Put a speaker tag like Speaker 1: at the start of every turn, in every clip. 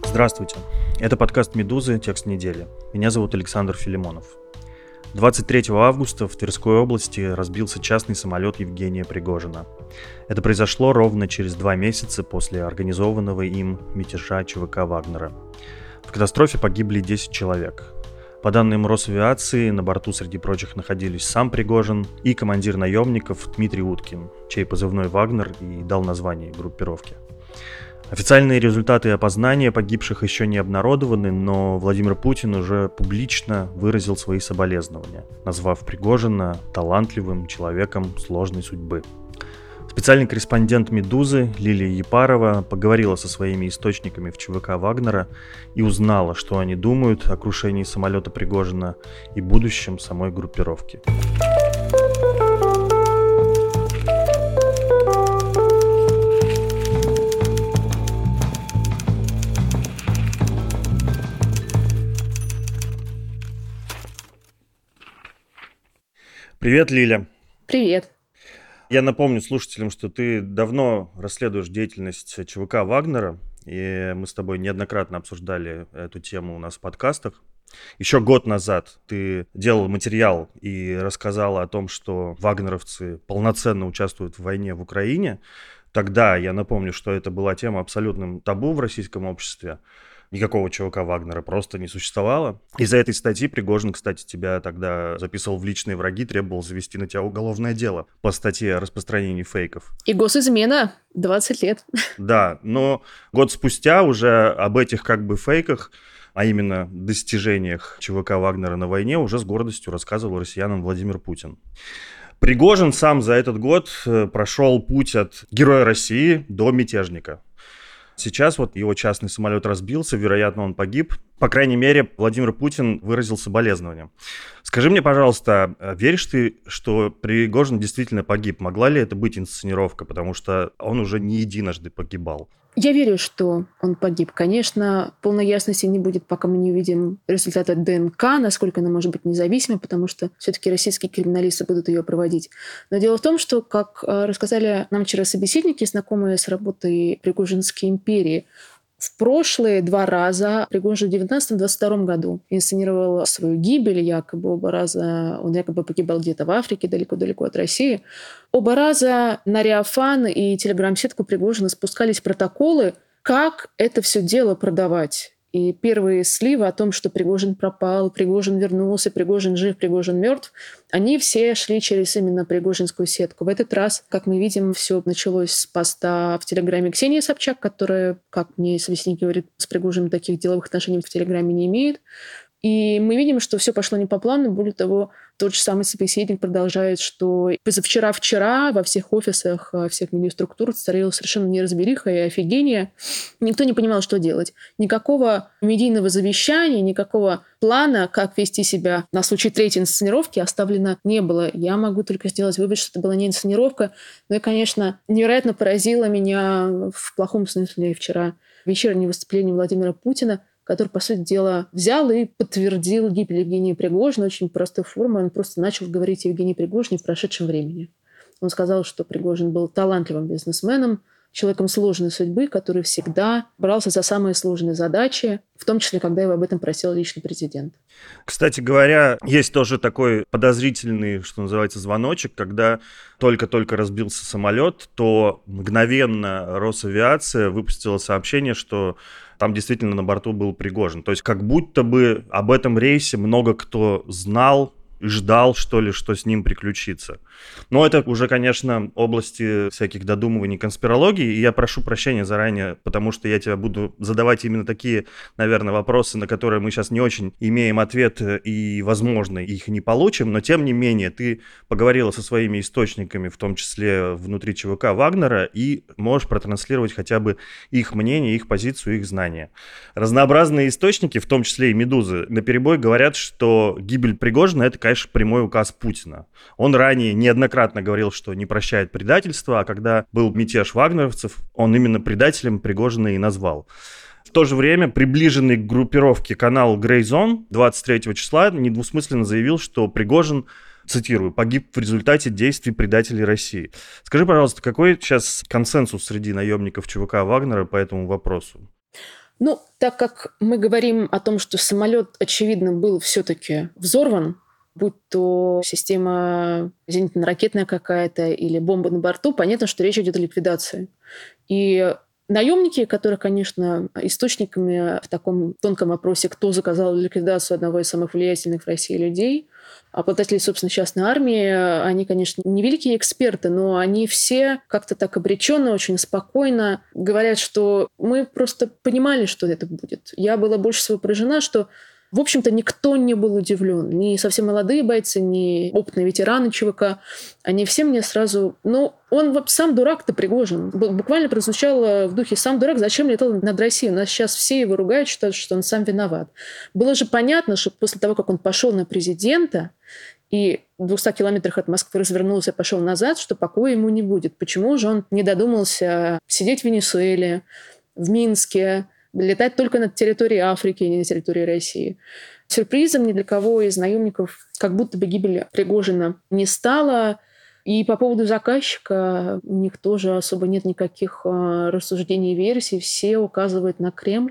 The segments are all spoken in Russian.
Speaker 1: Здравствуйте. Это подкаст «Медузы. Текст недели». Меня зовут Александр Филимонов. 23 августа в Тверской области разбился частный самолет Евгения Пригожина. Это произошло ровно через 2 месяца после организованного им мятежа ЧВК «Вагнера». В катастрофе погибли 10 человек. По данным Росавиации, на борту среди прочих находились сам Пригожин и командир наемников Дмитрий Уткин, чей позывной «Вагнер» и дал название группировке. Официальные результаты опознания погибших еще не обнародованы, но Владимир Путин уже публично выразил свои соболезнования, назвав Пригожина талантливым человеком сложной судьбы. Специальный корреспондент «Медузы» Лилия Епарова поговорила со своими источниками в ЧВК «Вагнера» и узнала, что они думают о крушении самолета Пригожина и будущем самой группировки. Привет, Лиля.
Speaker 2: Привет.
Speaker 1: Я напомню слушателям, что ты давно расследуешь деятельность ЧВК «Вагнера», и мы с тобой неоднократно обсуждали эту тему у нас в подкастах. Еще год назад ты делал материал и рассказала о том, что вагнеровцы полноценно участвуют в войне в Украине. Тогда, я напомню, что это была тема абсолютным табу в российском обществе. Никакого ЧВК «Вагнера» просто не существовало. Из-за этой статьи Пригожин, кстати, тебя тогда записывал в личные враги, требовал завести на тебя уголовное дело по статье о распространении фейков.
Speaker 2: И госизмена 20 лет.
Speaker 1: Да, но год спустя уже об этих фейках, а именно достижениях ЧВК «Вагнера» на войне, уже с гордостью рассказывал россиянам Владимир Путин. Пригожин сам за этот год прошел путь от героя России до мятежника. Сейчас его частный самолет разбился, вероятно, он погиб. По крайней мере, Владимир Путин выразил соболезнования. Скажи мне, пожалуйста, веришь ты, что Пригожин действительно погиб? Могла ли это быть инсценировка? Потому что он уже не единожды погибал.
Speaker 2: Я верю, что он погиб. Конечно, полной ясности не будет, пока мы не увидим результаты ДНК, насколько она может быть независимой, потому что все-таки российские криминалисты будут ее проводить. Но дело в том, что, как рассказали нам вчера собеседники, знакомые с работой Пригожинской империи, в прошлые 2 раза Пригожин в 19-22 году инсценировал свою гибель, якобы оба раза он якобы погибал где-то в Африке, далеко-далеко от России. Оба раза на Реафан и телеграм-сетку Пригожина спускались протоколы, как это все дело продавать. И первые сливы о том, что Пригожин пропал, Пригожин вернулся, Пригожин жив, Пригожин мертв, они все шли через именно Пригожинскую сетку. В этот раз, как мы видим, все началось с поста в Телеграме Ксении Собчак, которая, как мне собеседник говорит, с Пригожиным таких деловых отношений в Телеграме не имеет. И мы видим, что все пошло не по плану. Более того, тот же самый собеседник продолжает, что позавчера-вчера во всех офисах, всех медиаструктур царила совершенно неразбериха и офигение. Никто не понимал, что делать. Никакого медийного завещания, никакого плана, как вести себя на случай третьей инсценировки, оставлено не было. Я могу только сделать вывод, что это была не инсценировка. Но и, конечно, невероятно поразило меня в плохом смысле вчера вечернее выступление Владимира Путина, который, по сути дела, взял и подтвердил гибель Евгения Пригожина очень простой формой. Он просто начал говорить о Евгении Пригожине в прошедшем времени. Он сказал, что Пригожин был талантливым бизнесменом, человеком сложной судьбы, который всегда брался за самые сложные задачи, в том числе, когда его об этом просил лично президент.
Speaker 1: Кстати говоря, есть тоже такой подозрительный, что называется, звоночек, когда только-только разбился самолет, то мгновенно Росавиация выпустила сообщение, что там действительно на борту был Пригожин. То есть как будто бы об этом рейсе много кто знал и ждал, что ли, что с ним приключится. Но это уже, конечно, области всяких додумываний, конспирологии, и я прошу прощения заранее, потому что я тебя буду задавать именно такие, наверное, вопросы, на которые мы сейчас не очень имеем ответ и, возможно, их не получим, но, тем не менее, ты поговорила со своими источниками, в том числе внутри ЧВК «Вагнера», и можешь протранслировать хотя бы их мнение, их позицию, их знания. Разнообразные источники, в том числе и «Медузы», наперебой говорят, что гибель Пригожина — это, конечно, прямой указ Путина. Он ранее неоднократно говорил, что не прощает предательства, а когда был мятеж вагнеровцев, он именно предателем Пригожина и назвал. В то же время приближенный к группировке канал Grey Zone 23 числа недвусмысленно заявил, что Пригожин, цитирую, погиб в результате действий предателей России. Скажи, пожалуйста, какой сейчас консенсус среди наемников ЧВК Вагнера по этому вопросу?
Speaker 2: Ну, так как мы говорим о том, что самолет, очевидно, был все-таки взорван, будь то система зенитно-ракетная какая-то или бомба на борту, понятно, что речь идет о ликвидации. И наемники, которые, конечно, источниками в таком тонком опросе, кто заказал ликвидацию одного из самых влиятельных в России людей, обладатели, собственно, частной армии, они, конечно, не великие эксперты, но они все как-то так обреченно, очень спокойно говорят, что мы просто понимали, что это будет. Я была больше всего поражена, что в общем-то, никто не был удивлен. Ни совсем молодые бойцы, ни опытные ветераны ЧВК. Они все мне сразу... Ну, он сам дурак-то Пригожин. Буквально прозвучало в духе «сам дурак, зачем летал над Россией?» У нас сейчас все его ругают, считают, что он сам виноват. Было же понятно, что после того, как он пошел на президента, и в 200 километрах от Москвы развернулся и пошел назад, что покоя ему не будет. Почему же он не додумался сидеть в Венесуэле, в Минске, летать только над территорией Африки, а не на территории России? Сюрпризом ни для кого из наемников как будто бы гибель Пригожина не стала. И по поводу заказчика у них тоже особо нет никаких рассуждений и версий. Все указывают на Кремль.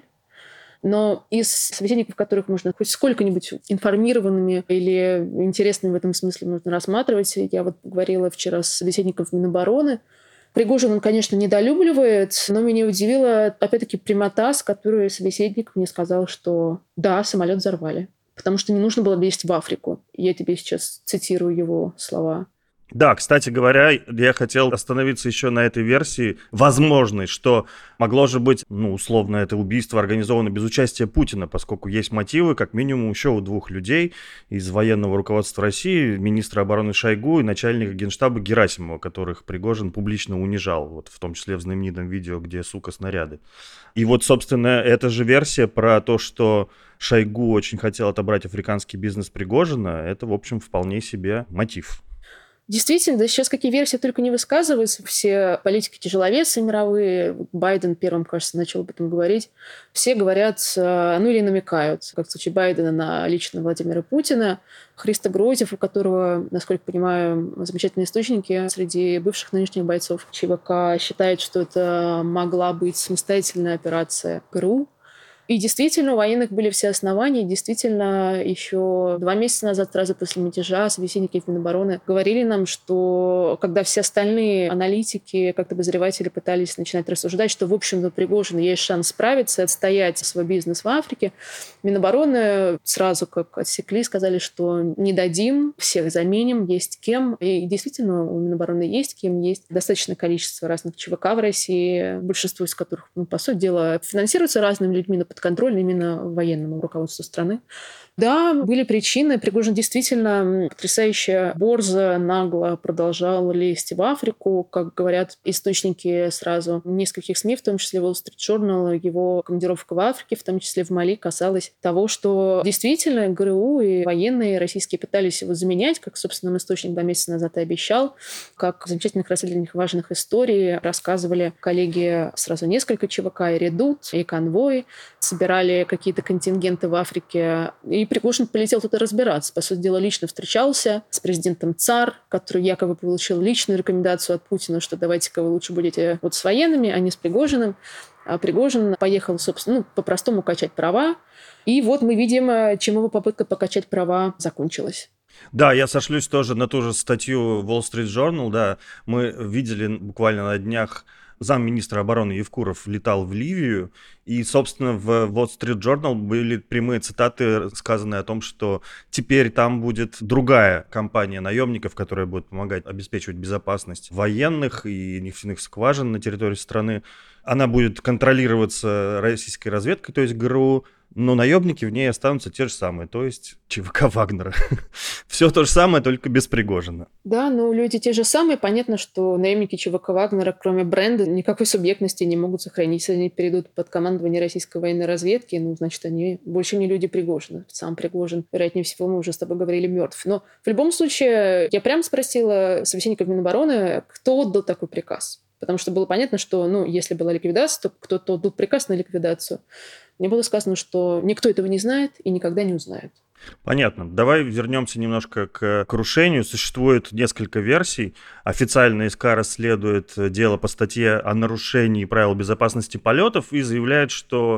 Speaker 2: Но из собеседников, которых можно хоть сколько-нибудь информированными или интересными в этом смысле можно рассматривать, я вот говорила вчера с собеседником Минобороны, Пригожин, он, конечно, недолюбливает, но меня удивила, опять-таки, прямота, с которой собеседник мне сказал, что да, самолет взорвали, потому что не нужно было лезть в Африку. Я тебе сейчас цитирую его слова.
Speaker 1: Да, кстати говоря, я хотел остановиться еще на этой версии возможной, что могло же быть, условно, это убийство организовано без участия Путина, поскольку есть мотивы, как минимум, еще у двух людей из военного руководства России, министра обороны Шойгу и начальника Генштаба Герасимова, которых Пригожин публично унижал, вот в том числе в знаменитом видео, где «сука, снаряды». И вот, собственно, эта же версия про то, что Шойгу очень хотел отобрать африканский бизнес Пригожина, это, в общем, вполне себе мотив.
Speaker 2: Действительно, да сейчас какие версии только не высказываются. Все политики-тяжеловесы мировые, Байден первым, кажется, начал об этом говорить, все говорят, или намекают, как в случае Байдена, на лично Владимира Путина. Христо Грозев, у которого, насколько понимаю, замечательные источники среди бывших нынешних бойцов ЧВК, считает, что это могла быть самостоятельная операция ГРУ. И действительно, у военных были все основания. Действительно, еще 2 месяца назад, сразу после мятежа, собеседники Минобороны говорили нам, что когда все остальные аналитики, как-то обозреватели пытались начинать рассуждать, что, в общем-то, Пригожину есть шанс справиться, отстоять свой бизнес в Африке, Минобороны сразу как отсекли, сказали, что не дадим, всех заменим, есть кем. И действительно, у Минобороны есть кем, есть достаточное количество разных ЧВК в России, большинство из которых, по сути дела, финансируются разными людьми, но подконтрольны именно военному руководству страны. Да, были причины. Пригожин действительно потрясающе борзо, нагло продолжал лезть в Африку. Как говорят источники сразу нескольких СМИ, в том числе Wall Street Journal, его командировка в Африке, в том числе в Мали, касалась того, что действительно ГРУ и военные российские пытались его заменять, как, собственно, источник 2 месяца назад и обещал. Как замечательных расследованиях важных историй рассказывали коллеги сразу несколько ЧВК, и «Редут», и «Конвой», собирали какие-то контингенты в Африке. И Пригожин полетел туда разбираться. По сути дела, лично встречался с президентом ЦАР, который якобы получил личную рекомендацию от Путина, что давайте-ка вы лучше будете с военными, а не с Пригожиным. А Пригожин поехал, собственно, по-простому качать права. И вот мы видим, чем его попытка покачать права закончилась.
Speaker 1: Да, я сошлюсь тоже на ту же статью Wall Street Journal. Да, мы видели буквально на днях, замминистра обороны Евкуров летал в Ливию, и, собственно, в Wall Street Journal были прямые цитаты, сказанные о том, что теперь там будет другая компания наемников, которая будет помогать обеспечивать безопасность военных и нефтяных скважин на территории страны. Она будет контролироваться российской разведкой, то есть ГРУ, но наемники в ней останутся те же самые, то есть ЧВК Вагнера. Все то же самое, только без Пригожина.
Speaker 2: Да, люди те же самые. Понятно, что наемники ЧВК Вагнера, кроме бренда, никакой субъектности не могут сохранить. Если они перейдут под командование российской военной разведки, значит, они больше не люди Пригожина. Сам Пригожин, вероятнее всего, мы уже с тобой говорили, мертв. Но в любом случае, я прямо спросила собеседников Минобороны, кто отдал такой приказ. Потому что было понятно, что, если была ликвидация, то кто-то отдал приказ на ликвидацию. Мне было сказано, что никто этого не знает и никогда не узнает.
Speaker 1: Понятно. Давай вернемся немножко к крушению. Существует несколько версий. Официально СК расследует дело по статье о нарушении правил безопасности полетов и заявляет, что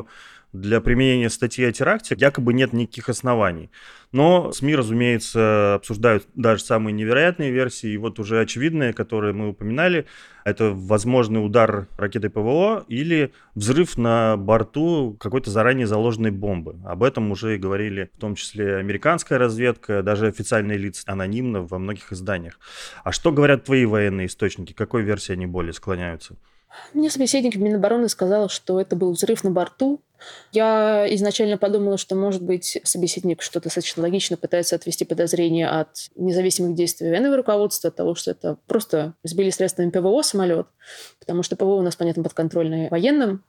Speaker 1: для применения статьи о теракте якобы нет никаких оснований. Но СМИ, разумеется, обсуждают даже самые невероятные версии. И вот уже очевидные, которые мы упоминали, это возможный удар ракетой ПВО или взрыв на борту какой-то заранее заложенной бомбы. Об этом уже и говорили в том числе американская разведка, даже официальные лица анонимно во многих изданиях. А что говорят твои военные источники? К какой версии они более склоняются?
Speaker 2: Мне собеседник Минобороны сказал, что это был взрыв на борту. Я изначально подумала, что, может быть, собеседник что-то достаточно логично пытается отвести подозрения от независимых действий военного руководства, от того, что это просто сбили средствами ПВО самолет, потому что ПВО у нас, понятно, подконтрольное военным.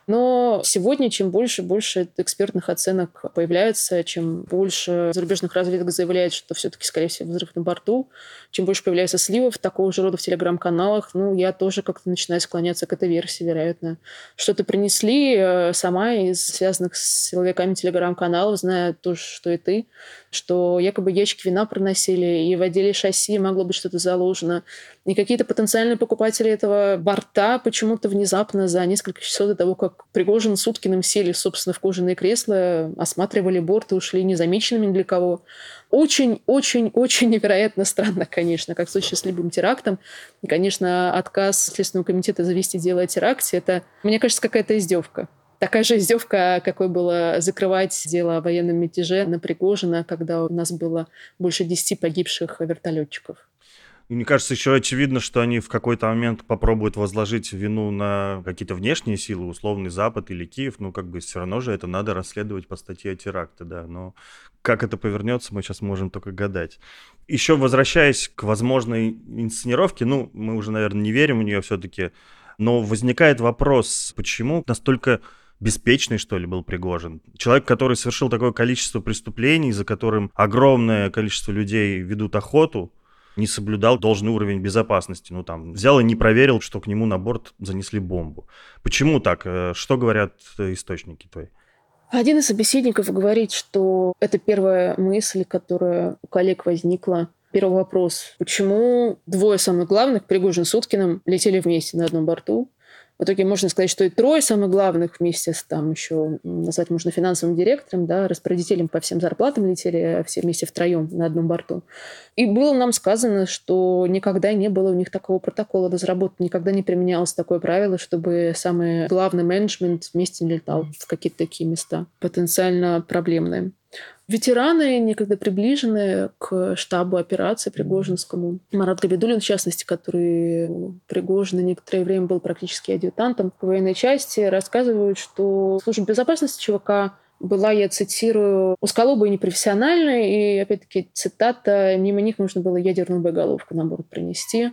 Speaker 2: Но сегодня, чем больше экспертных оценок появляется, чем больше зарубежных разведок заявляет, что все-таки, скорее всего, взрыв на борту, чем больше появляется сливов такого же рода в телеграм-каналах, я тоже как-то начинаю склоняться к этой версии, вероятно. Что-то принесли сама из связанных с силовиками телеграм-каналов, зная то же, что и ты, что якобы ящик вина проносили, и в отделе шасси могло быть что-то заложено. И какие-то потенциальные покупатели этого борта почему-то внезапно за несколько часов до того, как Пригожин с Уткиным сели, собственно, в кожаные кресла, осматривали борт и ушли незамеченными ни для кого. Очень-очень-очень невероятно странно, конечно, как в случае с любым терактом. И, конечно, отказ Следственного комитета завести дело о теракте – это, мне кажется, какая-то издевка. Такая же издевка, какой было закрывать дело о военном мятеже на Пригожина, когда у нас было больше 10 погибших вертолетчиков.
Speaker 1: Мне кажется, еще очевидно, что они в какой-то момент попробуют возложить вину на какие-то внешние силы, условный Запад или Киев. Все равно же это надо расследовать по статье о теракте, да. Но как это повернется, мы сейчас можем только гадать. Еще возвращаясь к возможной инсценировке, мы уже, наверное, не верим в нее все-таки, но возникает вопрос, почему настолько беспечный, что ли, был Пригожин. Человек, который совершил такое количество преступлений, за которым огромное количество людей ведут охоту, не соблюдал должный уровень безопасности. Взял и не проверил, что к нему на борт занесли бомбу. Почему так? Что говорят источники твои?
Speaker 2: Один из собеседников говорит, что это первая мысль, которая у коллег возникла. Первый вопрос. Почему двое самых главных, Пригожин с Уткиным, летели вместе на одном борту? В итоге можно сказать, что и трое самых главных вместе с еще назвать можно финансовым директором, распорядителем по всем зарплатам летели все вместе втроем на одном борту. И было нам сказано, что никогда не было у них такого протокола разработан, никогда не применялось такое правило, чтобы самый главный менеджмент вместе не летал в какие-то такие места потенциально проблемные. Ветераны, некогда приближенные к штабу операции Пригожинскому. Марат Габидуллин, в частности, который у Пригожина некоторое время был практически адъютантом в военной части, рассказывают, что служба безопасности ЧВК была, я цитирую, узколобой и непрофессиональной, и, опять-таки, цитата, мимо них нужно было ядерную боеголовку на борт принести.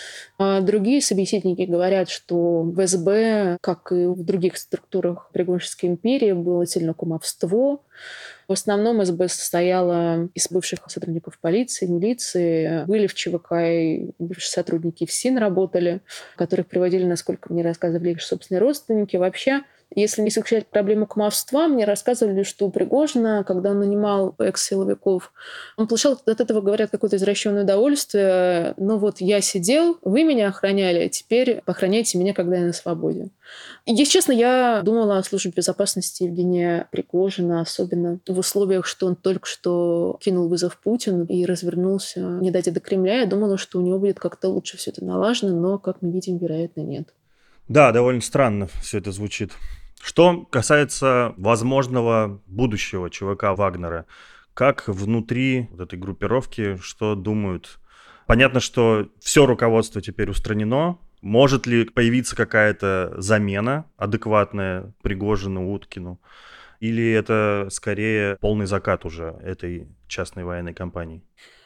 Speaker 2: А другие собеседники говорят, что в СБ, как и в других структурах Пригожинской империи, было сильно кумовство. В основном СБ состояла из бывших сотрудников полиции, милиции. Были в ЧВК и бывшие сотрудники ФСИН работали, которых приводили, насколько мне рассказывали их собственные родственники. Вообще, если не исключать проблему кумовства, мне рассказывали, что у Пригожина, когда он нанимал экс-силовиков, он получал от этого, говорят, какое-то извращенное удовольствие. Я сидел, вы меня охраняли, теперь охраняйте меня, когда я на свободе. И, если честно, я думала о службе безопасности Евгения Пригожина, особенно в условиях, что он только что кинул вызов Путину и развернулся не дойти до Кремля. Я думала, что у него будет как-то лучше все это налажено, но, как мы видим, вероятно, нет.
Speaker 1: Да, довольно странно все это звучит. Что касается возможного будущего ЧВК Вагнера, как внутри этой группировки, что думают? Понятно, что все руководство теперь устранено. Может ли появиться какая-то замена адекватная Пригожину, Уткину? Или это скорее полный закат уже этой частной военной компании?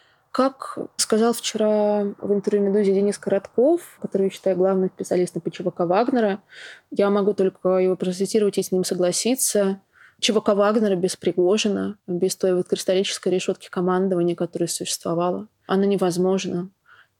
Speaker 2: Как сказал вчера в интервью «Медузе» Денис Коротков, который, я считаю, главным специалистом по ЧВК Вагнера, я могу только его процитировать и с ним согласиться. ЧВК Вагнера без Пригожина, без той кристаллической решетки командования, которая существовала, она невозможна.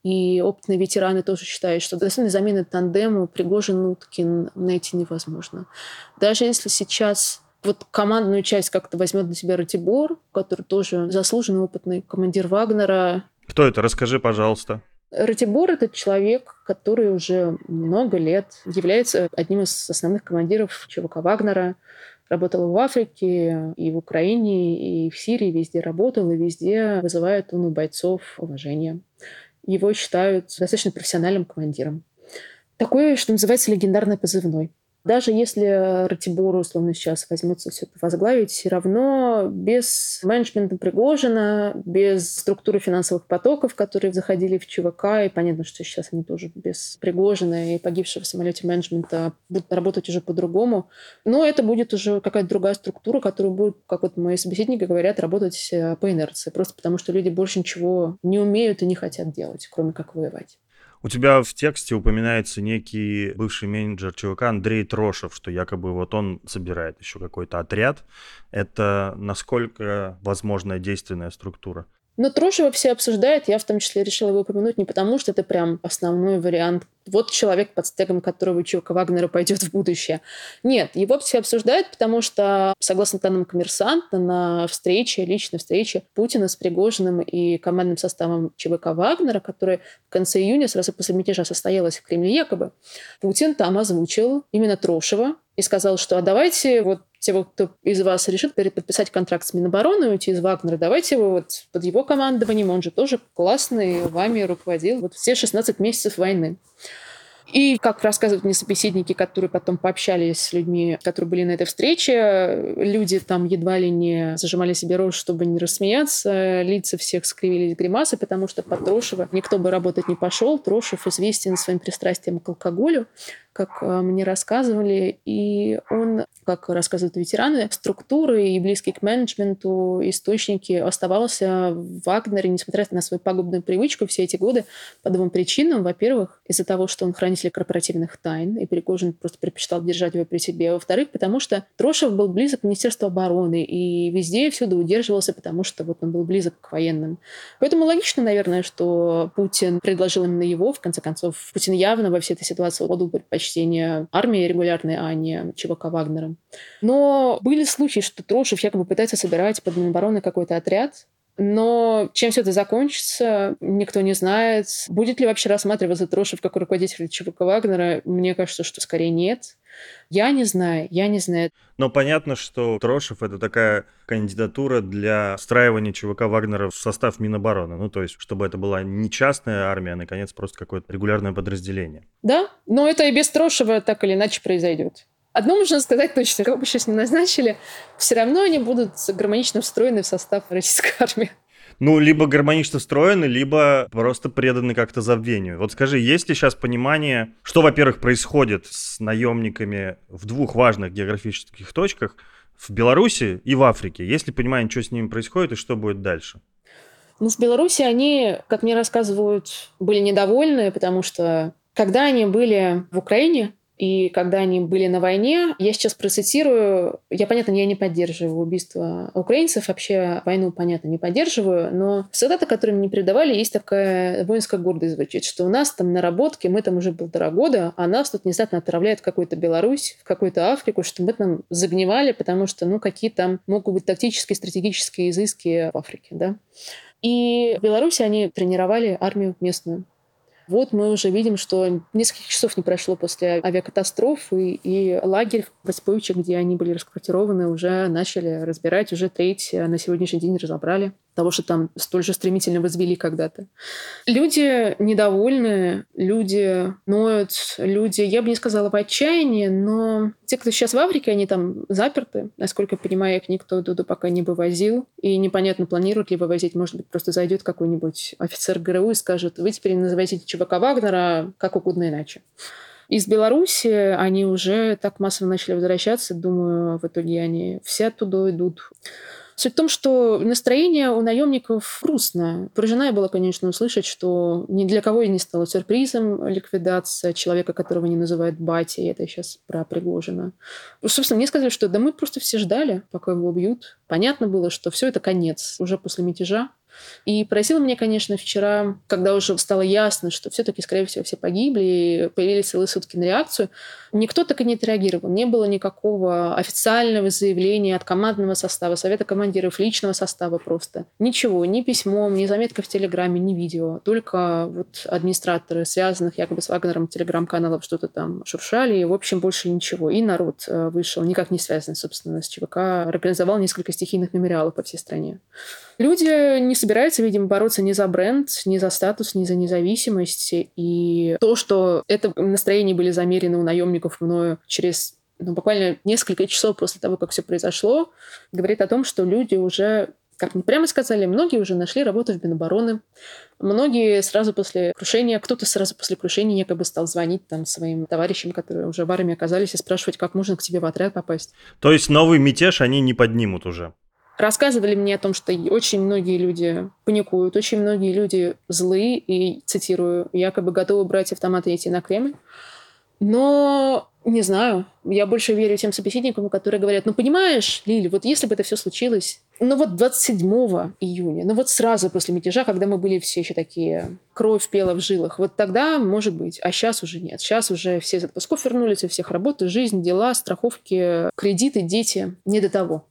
Speaker 2: И опытные ветераны тоже считают, что достойной замены тандему Пригожин-Уткин найти невозможно. Даже если сейчас командную часть как-то возьмет на себя Ратибор, который тоже заслуженный опытный командир Вагнера.
Speaker 1: Кто это? Расскажи, пожалуйста.
Speaker 2: Ратибор — это человек, который уже много лет является одним из основных командиров ЧВК Вагнера. Работал в Африке, и в Украине, и в Сирии, везде работал, и везде вызывает он у бойцов уважение. Его считают достаточно профессиональным командиром. Такой, что называется, легендарный позывной. Даже если Ратибор, условно, сейчас возьмется все это возглавить, все равно без менеджмента Пригожина, без структуры финансовых потоков, которые заходили в ЧВК, и понятно, что сейчас они тоже без Пригожина и погибшего в самолете менеджмента будут работать уже по-другому, но это будет уже какая-то другая структура, которая будет, как вот мои собеседники говорят, работать по инерции, просто потому что люди больше ничего не умеют и не хотят делать, кроме как воевать.
Speaker 1: У тебя в тексте упоминается некий бывший менеджер ЧВК Андрей Трошев, что якобы вот он собирает еще какой-то отряд. Это насколько возможная действенная структура?
Speaker 2: Но Трошева все обсуждают. Я в том числе решила его упомянуть не потому, что это прям основной вариант. Вот человек, под стегом которого ЧВК Вагнера пойдет в будущее. Нет, его все обсуждают, потому что, согласно данным «Коммерсанта», на встрече, личной встрече Путина с Пригожиным и командным составом ЧВК Вагнера, которая в конце июня, сразу после мятежа, состоялась в Кремле якобы, Путин там озвучил именно Трошева и сказал, что а давайте вот те, кто из вас решит переподписать контракт с Минобороны и уйти из Вагнера, давайте его вот под его командованием, он же тоже классный, вами руководил вот все 16 месяцев войны. И, как рассказывают мне собеседники, которые потом пообщались с людьми, которые были на этой встрече, люди там едва ли не зажимали себе рот, чтобы не рассмеяться, лица всех скривились гримасы, потому что под Трошева никто бы работать не пошел. Трошев известен своим пристрастием к алкоголю, как мне рассказывали, и он, как рассказывают ветераны, структуры и близкие к менеджменту источники оставался в Вагнере, несмотря на свою пагубную привычку все эти годы, по двум причинам. Во-первых, из-за того, что он хранитель корпоративных тайн, и Пригожин просто предпочитал держать его при себе. Во-вторых, потому что Трошев был близок к Министерству обороны и везде и всюду удерживался, потому что вот он был близок к военным. Поэтому логично, наверное, что Путин предложил именно его. В конце концов, Путин явно во всей этой ситуации отдал предпочтение армии регулярной, а не ЧВК Вагнера. Но были случаи, что Трошев якобы пытается собирать под Минобороны какой-то отряд, но чем все это закончится, никто не знает. Будет ли вообще рассматриваться Трошев как руководитель ЧВК Вагнера? Мне кажется, что скорее нет. Я не знаю.
Speaker 1: Но понятно, что Трошев — это такая кандидатура для встраивания ЧВК Вагнера в состав Минобороны. Ну, то есть, чтобы это была не частная армия, а, наконец, просто какое-то регулярное подразделение.
Speaker 2: Да, но это и без Трошева так или иначе произойдет. Одно можно сказать точно, кого бы сейчас не назначили, все равно они будут гармонично встроены в состав российской армии.
Speaker 1: Ну, либо гармонично встроены, либо просто преданы как-то забвению. Вот скажи, есть ли сейчас понимание, что, во-первых, происходит с наемниками в двух важных географических точках, в Беларуси и в Африке? Есть ли понимание, что с ними происходит и что будет дальше?
Speaker 2: Ну, в Беларуси они, как мне рассказывают, были недовольны, потому что когда они были в Украине, и когда они были на войне, я сейчас процитирую, понятно, я не поддерживаю убийство украинцев, вообще войну, понятно, не поддерживаю, но цитаты, которые мне передавали, есть такая воинская гордость звучит, что у нас там наработки, мы там уже 1,5 года, а нас тут внезапно отправляют в какую-то Беларусь, в какую-то Африку, что мы там загнивали, потому что, какие там могут быть тактические, стратегические изыски в Африке, да. И в Беларуси они тренировали армию местную. Вот мы уже видим, что несколько часов не прошло после авиакатастрофы, и лагерь в Васильковиче, где они были расквартированы, уже начали разбирать, уже треть на сегодняшний день разобрали. Того, что там столь же стремительно возвели когда-то. Люди недовольны, люди ноют, люди, я бы не сказала в отчаянии, но те, кто сейчас в Африке, они там заперты. Насколько я понимаю, их никто оттуда пока не вывозил. И непонятно, планируют ли вывозить. Может быть, просто зайдет какой-нибудь офицер ГРУ и скажет: вы теперь называйте ЧВК Вагнера как угодно иначе. Из Беларуси они уже так массово начали возвращаться. Думаю, в итоге они все оттуда идут. Суть в том, что настроение у наемников грустное. Поражена была, конечно, услышать, что ни для кого не стало сюрпризом ликвидация человека, которого не называют батей. Это сейчас про Пригожина. Собственно, мне сказали, что да мы просто все ждали, пока его убьют. Понятно было, что все это конец уже после мятежа. И поразило меня, конечно, вчера, когда уже стало ясно, что все-таки, скорее всего, все погибли, и появились целые сутки на реакцию, никто так и не отреагировал. Не было никакого официального заявления от командного состава, совета командиров, личного состава просто. Ничего, ни письмом, ни заметка в Телеграме, ни видео. Только вот администраторы связанных якобы с Вагнером телеграм-каналов что-то там шуршали, и, в общем, больше ничего. И народ вышел, никак не связанный, собственно, с ЧВК, организовал несколько стихийных мемориалов по всей стране. Люди не собираются, видимо, бороться ни за бренд, ни за статус, ни за независимость. И то, что это настроения были замерены у наемников мною через буквально несколько часов после того, как все произошло, говорит о том, что люди уже, как мне прямо сказали, многие уже нашли работу в Минобороны. Многие сразу после крушения, кто-то сразу после крушения якобы стал звонить там своим товарищам, которые уже в армии оказались, и спрашивать, как можно к тебе в отряд попасть.
Speaker 1: То есть новый мятеж они не поднимут уже?
Speaker 2: Рассказывали мне о том, что очень многие люди паникуют, очень многие люди злые и, цитирую, якобы готовы брать автоматы и идти на Кремль. Но не знаю, я больше верю тем собеседникам, которые говорят, понимаешь, Лили, вот если бы это все случилось, 27 июня, сразу после мятежа, когда мы были все еще такие, кровь пела в жилах, вот тогда, может быть, а сейчас уже нет. Сейчас уже все из отпусков вернулись, у всех работа, жизнь, дела, страховки, кредиты, дети, не до того.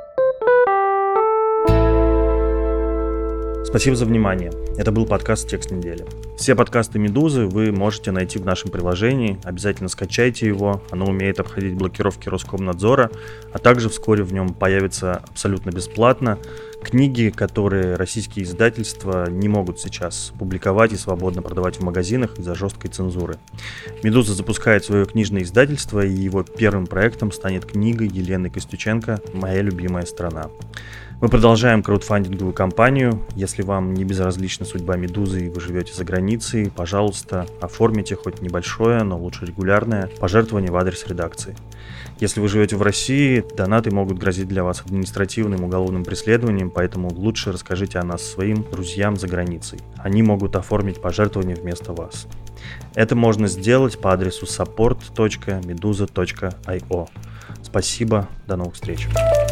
Speaker 1: Спасибо за внимание. Это был подкаст «Текст недели». Все подкасты «Медузы» вы можете найти в нашем приложении. Обязательно скачайте его. Оно умеет обходить блокировки Роскомнадзора, а также вскоре в нем появятся абсолютно бесплатно книги, которые российские издательства не могут сейчас публиковать и свободно продавать в магазинах из-за жесткой цензуры. «Медуза» запускает свое книжное издательство, и его первым проектом станет книга Елены Костюченко «Моя любимая страна». Мы продолжаем краудфандинговую кампанию. Если вам не безразлична судьба «Медузы» и вы живете за границей, пожалуйста, оформите хоть небольшое, но лучше регулярное пожертвование в адрес редакции. Если вы живете в России, донаты могут грозить для вас административным уголовным преследованием, поэтому лучше расскажите о нас своим друзьям за границей. Они могут оформить пожертвование вместо вас. Это можно сделать по адресу support.meduza.io. Спасибо, до новых встреч.